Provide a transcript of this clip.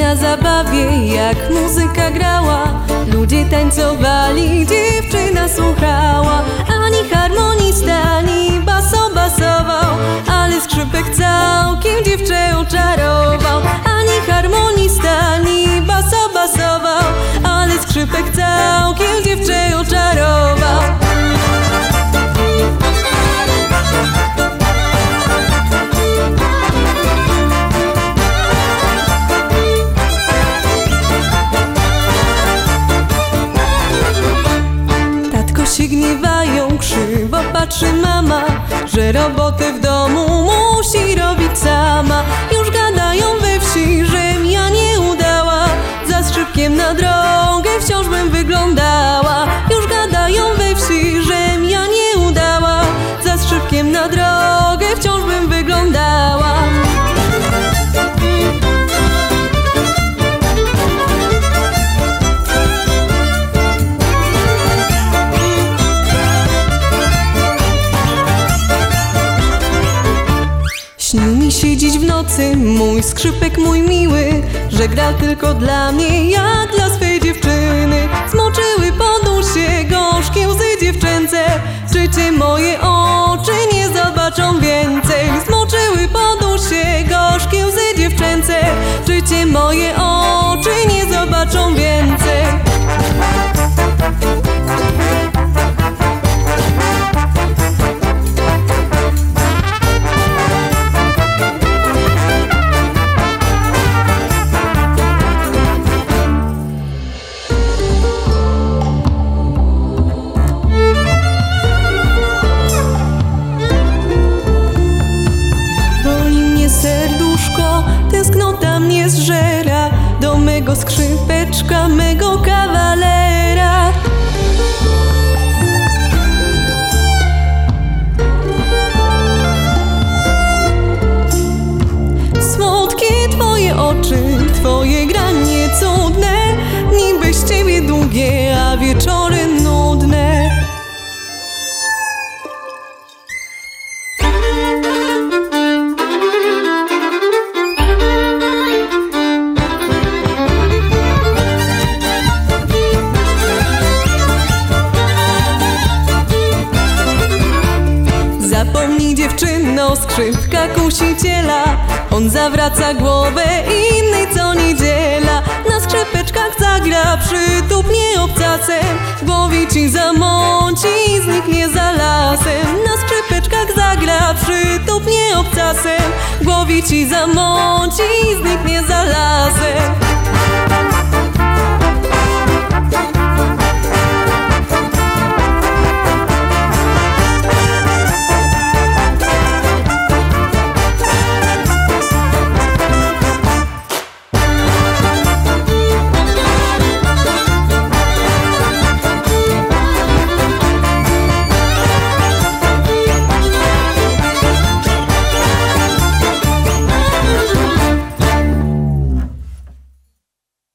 na zabawie, jak muzyka grała, ludzie tańcowali, dziewczyna słuchała. Ani harmonista, ani baso basował, ale skrzypek całkiem dziewczę oczarował. Ani harmonista, ani baso basował, ale skrzypek całkiem dziewczę oczarował. Się gniewają, krzywo patrzy mama, że robotę w domu musi robić sama. Już gadają we wsi, że ja nie udała, za skrzypkiem na drogę wciąż bym wyglądała. Już gadają we wsi, że ja nie udała, za skrzypkiem na drogę wciąż bym wyglądała. Śnił mi się dziś w nocy mój skrzypek, mój miły, że gra tylko dla mnie, jak dla swej dziewczyny. Zmoczyły podusie gorzkie łzy dziewczęce, życie moje oczy nie zobaczą więcej. Zmoczyły podusie gorzkie łzy dziewczęce, życie moje oczy nie zobaczą więcej. Tęsknota mnie zżera do mego skrzypeczka, mego kawalera. Słodkie twoje oczy, twoje granie cudne, niby z ciebie długie, a wieczory nudne. Zapomnij dziewczyno skrzypka kusiciela, on zawraca głowę innej co niedziela. Na skrzypeczkach zagra, przytupnie obcasem, w głowie ci zamąci i zniknie za lasem. Na skrzypeczkach zagra, przytupnie obcasem, w głowie ci zamąci i zniknie za lasem.